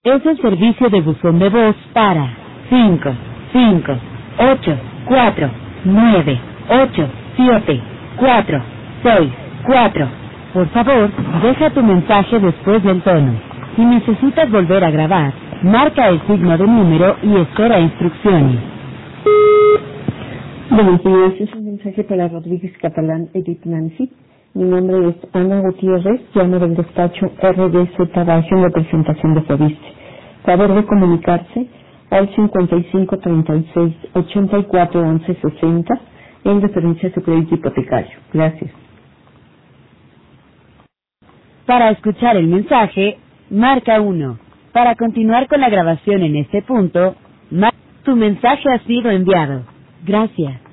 Es el servicio de buzón de voz para 5, 5, 8, 4, 9, 8, 7, 4, 6, 4. Por favor, deja tu mensaje después del tono. Si necesitas volver a grabar, marca el signo de número y espera instrucciones. Buenos días, es un mensaje para Rodríguez Catalán, Edith Nancy. Mi nombre es Ana Gutiérrez, llamo del despacho RDZ Bajo en representación de Fobiste. Favor de comunicarse al 55 36 84 11 60 en referencia a su crédito hipotecario. Gracias. Para escuchar el mensaje, marca 1. Para continuar con la grabación en este punto, tu mensaje ha sido enviado. Gracias.